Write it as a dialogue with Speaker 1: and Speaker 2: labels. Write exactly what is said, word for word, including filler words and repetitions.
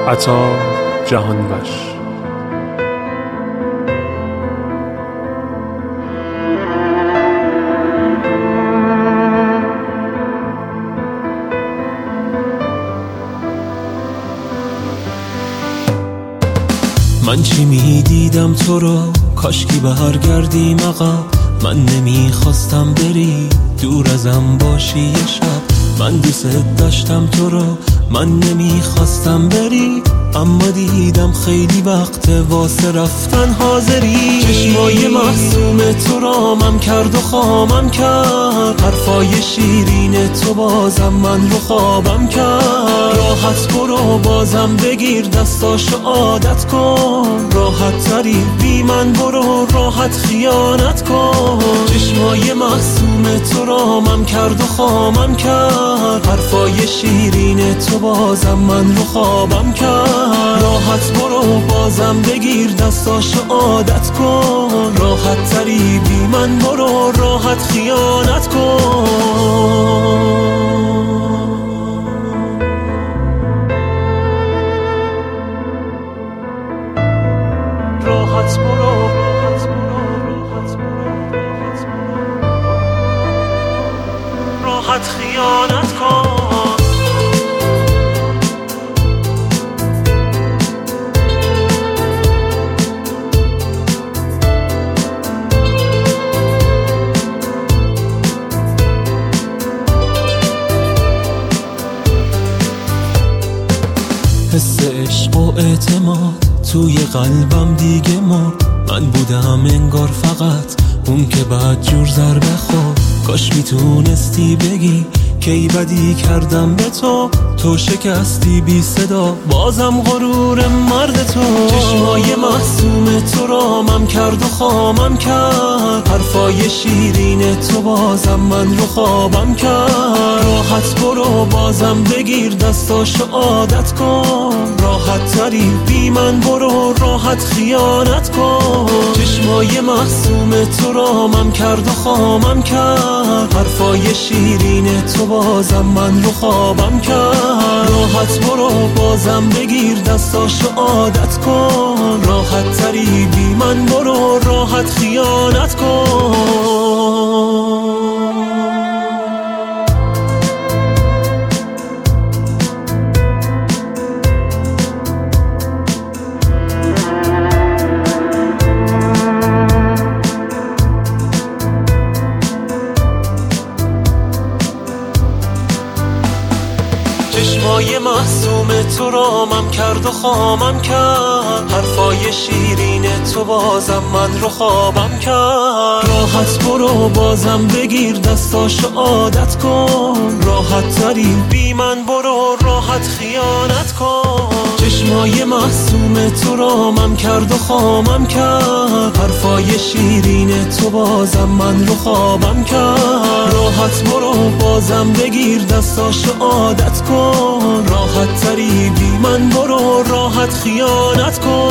Speaker 1: عطا جهانبخش.
Speaker 2: من چی میدیدم تو رو، کاشکی برگردیم عقب. من نمیخواستم بری، دور ازم باشی یه شب. من دوست داشتم تو رو، من نمیخواستم بری، اما دیدم خیلی وقت واسه رفتن حاضری. چشمای محسوم تو رامم کرد و خامم کرد، حرفای شیرین تو بازم من رو خوابم کرد. راحت برو بازم بگیر دستاشو عادت کن، راحت تری بی من برو راحت خیانت کن. چشمای محسوم تو رامم کرد و خامم کرد، حرفای شیرین تو بازم من رو خوابم کرد. راحت برو بازم بگیر دستاشو عادت کن، راحت تری بی من برو راحت خیانت کن. راحت برو راحت برو راحت برو راحت خیانت کن. حس عشق و اعتماد توی قلبم دیگه ما، من بودم انگار فقط اون که بعد جور ضربه خورد. کاش میتونستی بگی کی بدی کردم به تو، تو شکستی بی صدا بازم غرور مرد تو. چشمای محسوم تو رامم کرد و خامم کرد، حرفای شیرین تو بازم من رو خوابم کرد. راحت برو بازم بگیر دستاشو عادت کن، راحت تری بی من برو راحت خیانت کن. چشمای محسوم تو رامم کرد و خامم کرد، حرفای شیرین تو بازم من رو خوابم کرد. راحت برو بازم بگیر دستاشو عادت کن، راحت تری بی من برو راحت خیانت کن. چشمای محسوم تو رامم کرد و خامم کرد، حرفای شیرین تو بازم من رو خوابم کرد. راحت برو بازم بگیر دستاشو عادت کن، راحت تری بی من برو راحت خیانت کن. چشمای محسوم تو رامم کرد و خامم کرد، حرفای شیرین تو بازم من رو خوابم کرد. راحت برو بازم بگیر دستاشو عادت کن، راحت تری بی من برو راحت خیانت کن.